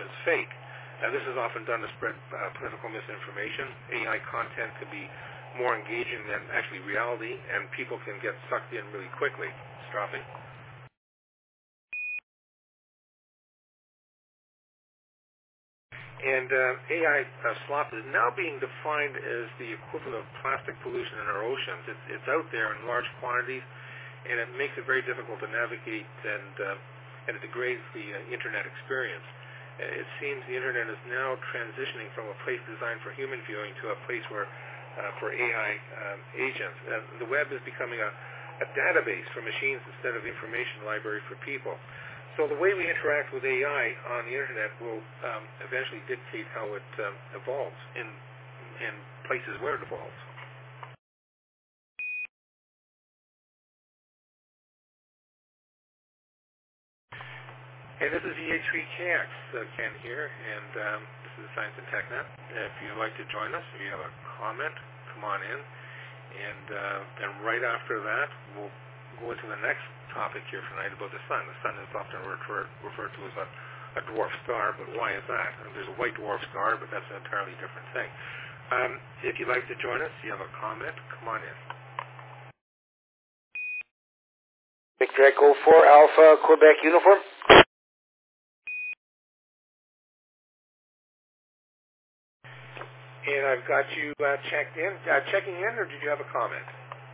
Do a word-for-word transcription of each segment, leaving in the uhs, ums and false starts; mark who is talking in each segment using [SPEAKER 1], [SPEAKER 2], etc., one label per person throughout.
[SPEAKER 1] as fake. Now, this is often done to spread uh, political misinformation. A I content can be more engaging than actually reality, and people can get sucked in really quickly. Straffi? And uh, A I uh, slop is now being defined as the equivalent of plastic pollution in our oceans. It's, it's out there in large quantities, and it makes it very difficult to navigate, and, uh, and it degrades the uh, Internet experience. Uh, it seems the Internet is now transitioning from a place designed for human viewing to a place where uh, for A I um, agents. Uh, the web is becoming a, a database for machines instead of information library for people. So the way we interact with A I on the Internet will um, eventually dictate how it um, evolves in, in places where it evolves. And this is E A three K X, uh, Ken here, and um, this is Science and TechNet. If you'd like to join us, if you have a comment, come on in. And uh, then right after that, we'll go into the next topic here tonight about the sun. The sun is often referred, referred to as a, a dwarf star, but why is that? And there's a white dwarf star, but that's an entirely different thing. Um, if you'd like to join us, you have a comment, come on in.
[SPEAKER 2] Victor Echo four Alpha, Quebec uniform.
[SPEAKER 1] And I've got you uh, checked in, uh, checking in, or did you have a comment?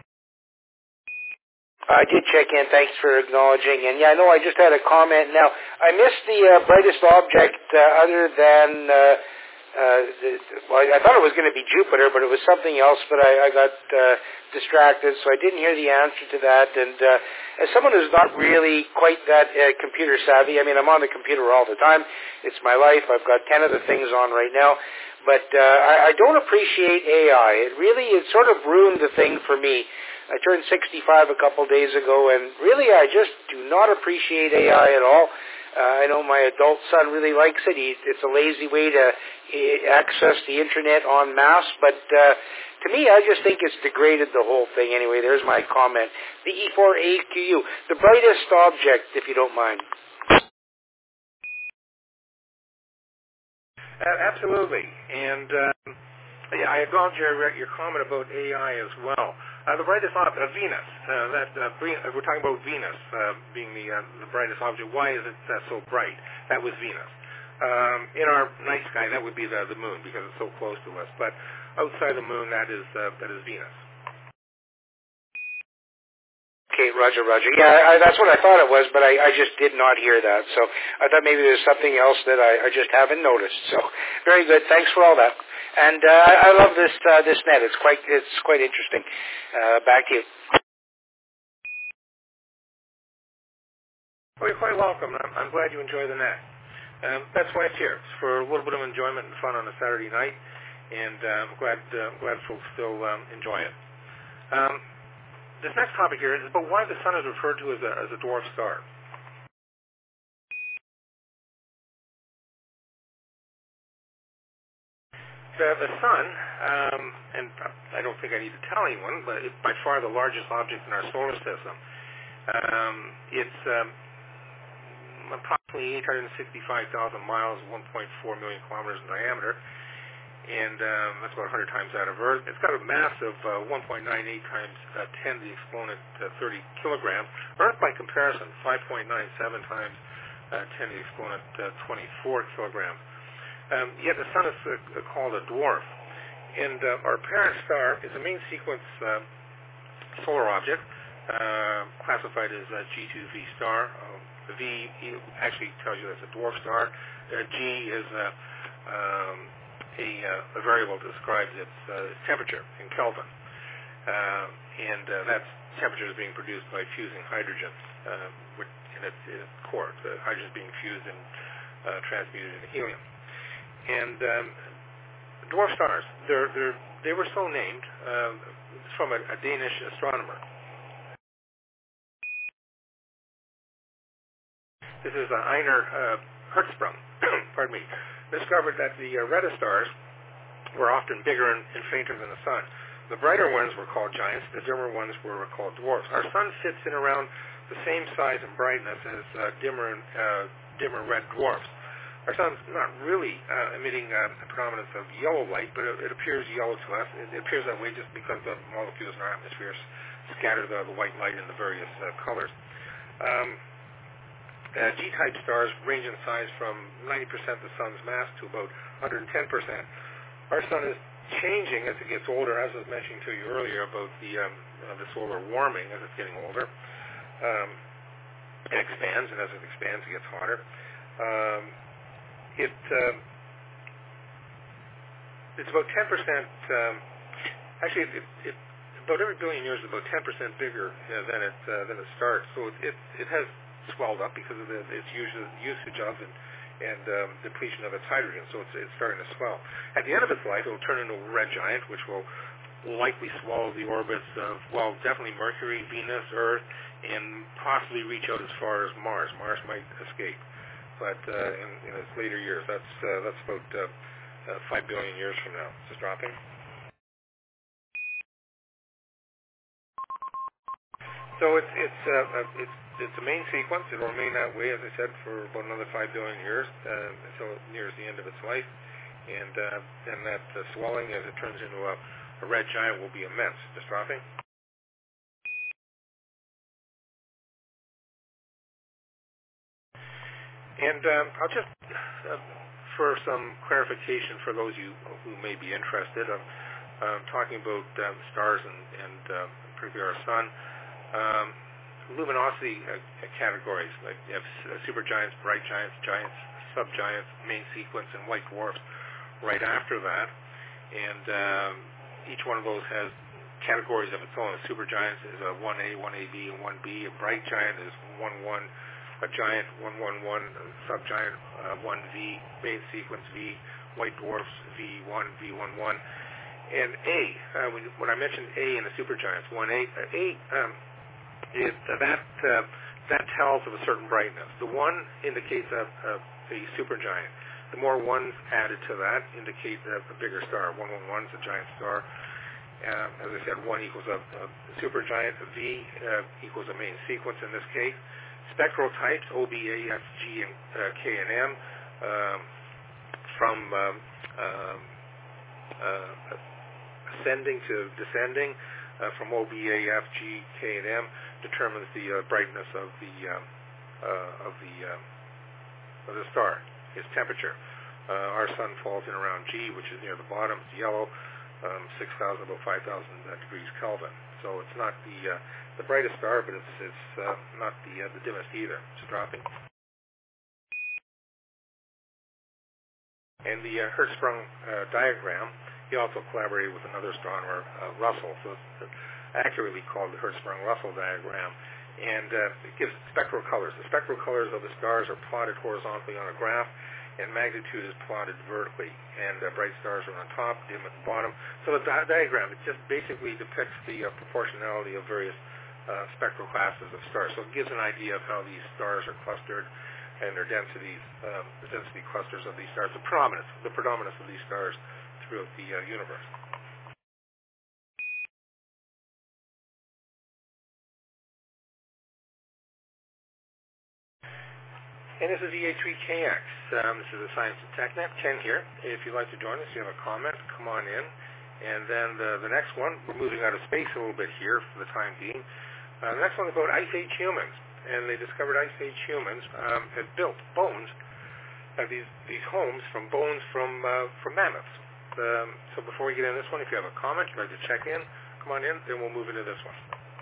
[SPEAKER 2] I did check in. Thanks for acknowledging. And yeah, I know I just had a comment. Now, I missed the uh, brightest object uh, other than, uh, uh, the, well, I thought it was going to be Jupiter, but it was something else, but I, I got uh, distracted, so I didn't hear the answer to that. And uh, as someone who's not really quite that uh, computer savvy, I mean, I'm on the computer all the time. It's my life. I've got ten other things on right now. But uh, I, I don't appreciate A I. It really, it sort of ruined the thing for me. I turned sixty-five a couple days ago, and really I just do not appreciate A I at all. Uh, I know my adult son really likes it. He, it's a lazy way to uh, access the Internet en masse, but uh, to me, I just think it's degraded the whole thing. Anyway, there's my comment. The E four A Q U, the brightest object, if you don't mind.
[SPEAKER 1] Uh, absolutely, and um, yeah, I acknowledge your your comment about A I as well. Uh, the brightest object, uh, Venus. Uh, that uh, we're talking about Venus uh, being the uh, the brightest object. Why is it uh, so bright? That was Venus. Um, in our night sky, that would be the the moon because it's so close to us. But outside the moon, that is uh, that is Venus.
[SPEAKER 2] Okay, Roger, Roger. Yeah, I, that's what I thought it was, but I, I just did not hear that. So I thought maybe there's something else that I, I just haven't noticed. So very good. Thanks for all that. And uh, I, I love this uh, this net. It's quite it's quite interesting. Uh, back to you.
[SPEAKER 1] Well, you're quite welcome. I'm, I'm glad you enjoy the net. Um, that's why it's here. It's for a little bit of enjoyment and fun on a Saturday night, and uh, I'm glad uh, glad folks still um, enjoy it. Um, This next topic here is about why the sun is referred to as a, as a dwarf star. The, the sun, um, and I don't think I need to tell anyone, but it's by far the largest object in our solar system. Um, it's um, approximately eight hundred sixty-five thousand miles, one point four million kilometers in diameter, and um, that's about one hundred times that of Earth. It's got a mass of uh, one point nine eight times uh, ten to the exponent uh, thirty kilograms. Earth, by comparison, five point nine seven times uh, ten to the exponent uh, twenty-four kilograms. Um, yet the sun is uh, called a dwarf. And uh, our parent star is a main sequence uh, solar object, uh, classified as a G two V star. Uh, the V actually tells you that's a dwarf star. Uh, G is a um, A, uh, a variable that describes its uh, temperature in Kelvin. Uh, and uh, that temperature is being produced by fusing hydrogen uh, in its, in its core. The hydrogen is being fused and uh, transmuted into helium. And um, dwarf stars, they're, they're, they were so named uh, from a, a Danish astronomer. This is uh, Einar uh, Hertzsprung, pardon me, discovered that the uh, reddest stars were often bigger and, and fainter than the sun. The brighter ones were called giants. The dimmer ones were called dwarfs. Our sun fits in around the same size and brightness as uh, dimmer uh, dimmer red dwarfs. Our sun's not really uh, emitting uh, a predominance of yellow light, but it, it appears yellow to us. It, it appears that way just because the molecules in our atmosphere scatter the, the white light in the various uh, colors. Um, uh, G-type stars range in size from ninety percent of the sun's mass to about one hundred ten percent. Our sun is changing as it gets older, as I was mentioning to you earlier about the, um, uh, the solar warming as it's getting older. Um, it expands, and as it expands, it gets hotter. Um, It uh, it's about ten percent. Um, actually, it, it, about every billion years, it's about ten percent bigger uh, than it uh, than it starts. So it, it it has swelled up because of the, its usage usage of and and um, depletion of its hydrogen. So it's it's starting to swell. At the end of its life, it will turn into a red giant, which will likely swallow the orbits of, well, definitely Mercury, Venus, Earth, and possibly reach out as far as Mars. Mars might escape. But uh, in, in its later years, that's uh, that's about uh, uh, five billion years from now. It's just dropping. So it's it's uh, uh, it's it's a main sequence. It'll remain that way, as I said, for about another five billion years uh, until it nears the end of its life, and uh, then that uh, swelling, as it turns into a, a red giant, will be immense. Just dropping. And um, I'll just, uh, for some clarification for those of you who may be interested, I'm um, talking about um, stars and, and uh, particularly our sun. Um, luminosity uh, categories, like you have supergiants, bright giants, giants, subgiants, main sequence, and white dwarfs right after that. And um, each one of those has categories of its own. A supergiant is a one A, one A B, and one B. A bright giant is one one. A giant, one one one, subgiant, uh, one V, main sequence V, white dwarfs, V one, V one one. And A, uh, when, when I mentioned A in the supergiants, one A, uh, A um, is uh, that uh, that tells of a certain brightness. The one indicates a, a, a supergiant. The more ones added to that indicate a, a bigger star. one one one is a giant star. Uh, as I said, one equals a, a supergiant. A V uh, equals a main sequence in this case. Spectral types, O, B, A, F, G, and uh, K, and M, um, from um, um, uh, ascending to descending, uh, from O, B, A, F, G, K, and M, determines the uh, brightness of the um, uh, of the um, of the star, its temperature. Uh, our sun falls in around G, which is near the bottom. It's yellow, um, six thousand, about five thousand uh, degrees Kelvin. So it's not the uh, the brightest star, but it's it's uh, not the uh, the dimmest either. It's dropping. And the uh, Hertzsprung uh, diagram, he also collaborated with another astronomer, uh, Russell, so it's accurately called the Hertzsprung-Russell diagram. And uh, it gives spectral colors. The spectral colors of the stars are plotted horizontally on a graph, and magnitude is plotted vertically. And uh, bright stars are on top, dim at the bottom. So the di- diagram, it just basically depicts the uh, proportionality of various uh, spectral classes of stars. So it gives an idea of how these stars are clustered and their densities, um, the density clusters of these stars, the predominance, the predominance of these stars throughout the uh, universe. And this is E A three K X. Um, this is a Science and TechNet. Ken here. If you'd like to join us, you have a comment, come on in. And then the, the next one, we're moving out of space a little bit here for the time being. Uh, the next one is about Ice Age humans. And they discovered Ice Age humans um, had built bones, uh, these these homes from bones from uh, from mammoths. Um, so before we get into this one, if you have a comment, you'd like to check in, come on in, then we'll move into this one.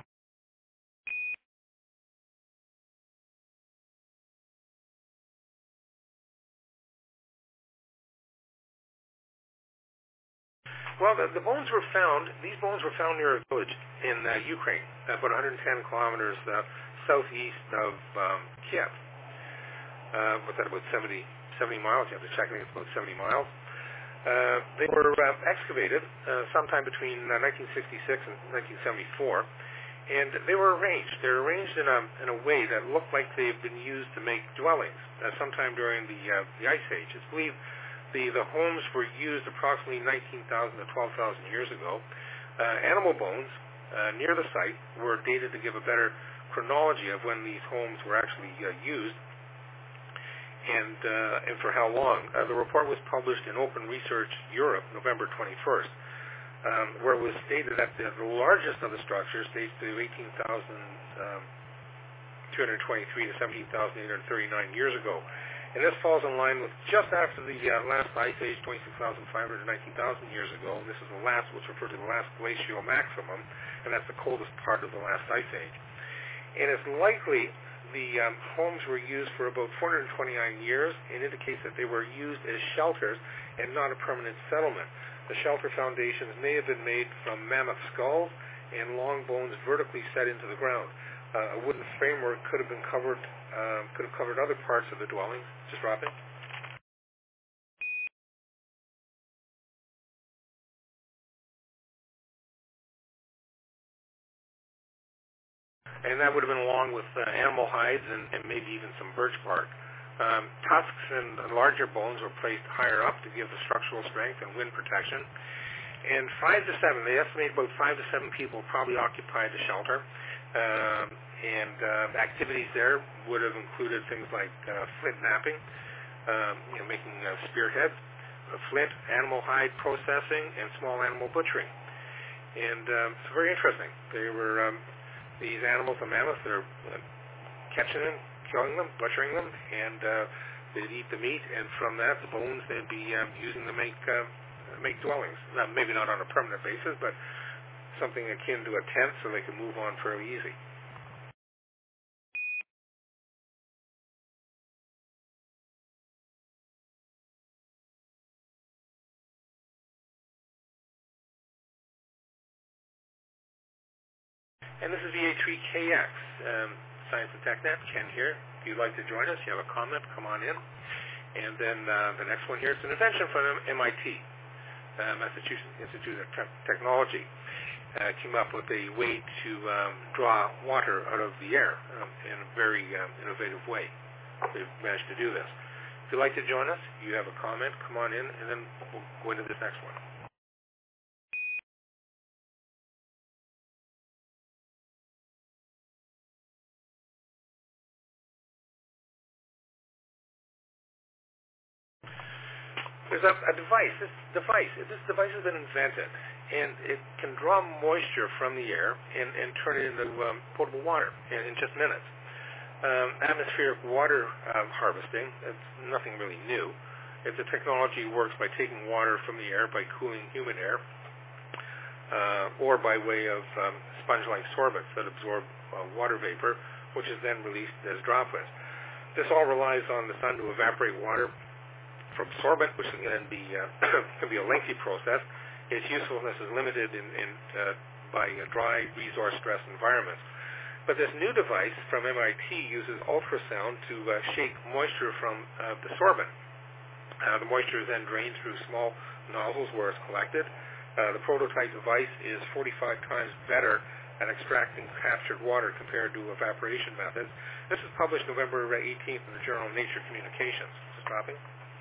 [SPEAKER 1] Well, the, the bones were found, these bones were found near a village in uh, Ukraine, about one hundred ten kilometers uh, southeast of um, Kiev. Uh, what's that, about seventy, seventy miles? You have to check, I think it's about seventy miles. Uh, they were uh, excavated uh, sometime between uh, nineteen sixty-six and nineteen seventy-four, and they were arranged. They were arranged in a, in a way that looked like they've been used to make dwellings uh, sometime during the, uh, the Ice Age. It's believed The, the homes were used approximately nineteen thousand to twelve thousand years ago. Uh, animal bones uh, near the site were dated to give a better chronology of when these homes were actually uh, used. and uh, and for how long. Uh, the report was published in Open Research Europe, November twenty-first, um, where it was stated that the, the largest of the structures dates to eighteen thousand two hundred twenty-three to seventeen thousand eight hundred thirty-nine years ago. And this falls in line with just after the uh, last ice age, twenty-six thousand five hundred nineteen thousand years ago. And this is the last, what's referred to the last glacial maximum, and that's the coldest part of the last ice age. And it's likely the um, homes were used for about four hundred twenty-nine years, and indicates that they were used as shelters and not a permanent settlement. The shelter foundations may have been made from mammoth skulls and long bones vertically set into the ground. Uh, a wooden framework could have been covered, um, could have covered other parts of the dwelling. Just dropping. And that would have been along with uh, animal hides and, and maybe even some birch bark. Um, tusks and larger bones were placed higher up to give the structural strength and wind protection. And five to seven, they estimate about five to seven people probably occupied the shelter. Um, and uh, activities there would have included things like uh, flint knapping, um, you know, making uh, spearheads, uh, flint, animal hide processing, and small animal butchering. And um, it's very interesting. They were um, these animals, the mammoths, they're uh, catching them, killing them, butchering them, and uh, they'd eat the meat, and from that, the bones they'd be um, using to make uh, make dwellings. Now, maybe not on a permanent basis, but something akin to a tent so they could move on fairly easy. And this is V A three K X, um, Science and Tech Net. Ken here. If you'd like to join us, you have a comment, come on in. And then uh, the next one here is an invention from M I T, uh, Massachusetts Institute of Te- Technology. Uh, came up with a way to um, draw water out of the air um, in a very um, innovative way. They've managed to do this. If you'd like to join us, you have a comment, come on in, and then we'll go into this next one. There's a, a device. This device, this device has been invented, and it can draw moisture from the air and, and turn it into um, potable water in, in just minutes. Um, atmospheric water um, harvesting, it's nothing really new. It's a technology that works by taking water from the air by cooling humid air, uh, or by way of um, sponge-like sorbents that absorb uh, water vapor, which is then released as droplets. This all relies on the sun to evaporate water from sorbent, which can be uh, can be a lengthy process. Its usefulness is limited in, in uh, by uh, dry, resource-stressed environments. But this new device from M I T uses ultrasound to uh, shake moisture from uh, the sorbent. Uh, the moisture is then drained through small nozzles where it's collected. Uh, the prototype device is forty-five times better at extracting captured water compared to evaporation methods. This is published November eighteenth in the journal Nature Communications. Just dropping.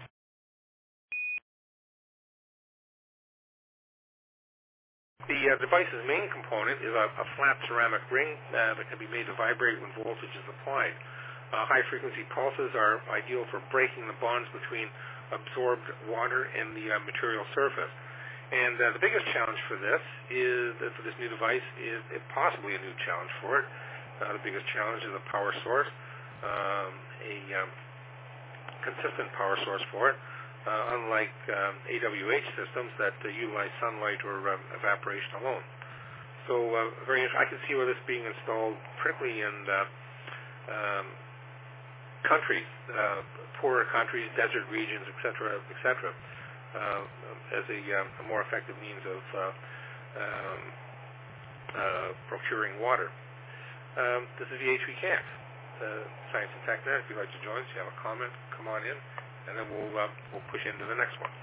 [SPEAKER 1] The uh, device's main component is a, a flat ceramic ring uh, that can be made to vibrate when voltage is applied. Uh, high-frequency pulses are ideal for breaking the bonds between absorbed water and the uh, material surface. And uh, the biggest challenge for this is that for this new device is it possibly a new challenge for it. Uh, the biggest challenge is a power source, um, a um, consistent power source for it. Uh, unlike um, A W H systems that uh, utilize sunlight or um, evaporation alone. So uh, very interesting. I can see where this being installed, particularly in uh, um, countries, uh, poorer countries, desert regions, et cetera, et cetera, uh, as a, uh, a more effective means of uh, um, uh, procuring water. Um, this is V H three K X, uh, Science and Tech Net. If you'd like to join us, you have a comment, come on in. And then we'll uh, we'll push into the next one.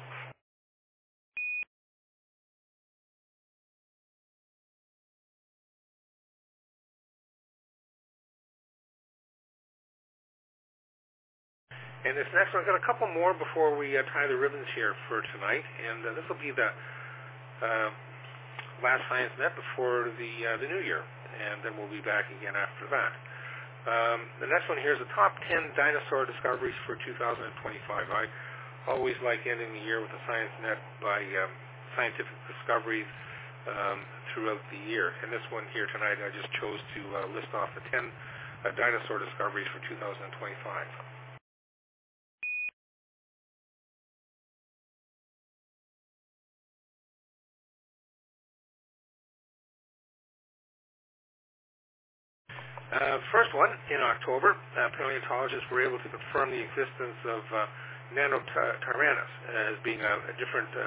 [SPEAKER 1] And this next one, I've got a couple more before we uh, tie the ribbons here for tonight. And uh, this will be the uh, last Science Net before the uh, the new year, and then we'll be back again after that. Um, the next one here is the top ten dinosaur discoveries for two thousand twenty-five. I always like ending the year with a Science Net by um, scientific discoveries um, throughout the year. And this one here tonight, I just chose to uh, list off the ten uh, dinosaur discoveries for two thousand twenty-five. Uh, first one, in October, uh, paleontologists were able to confirm the existence of uh, Nanotyrannus as being a, a different uh,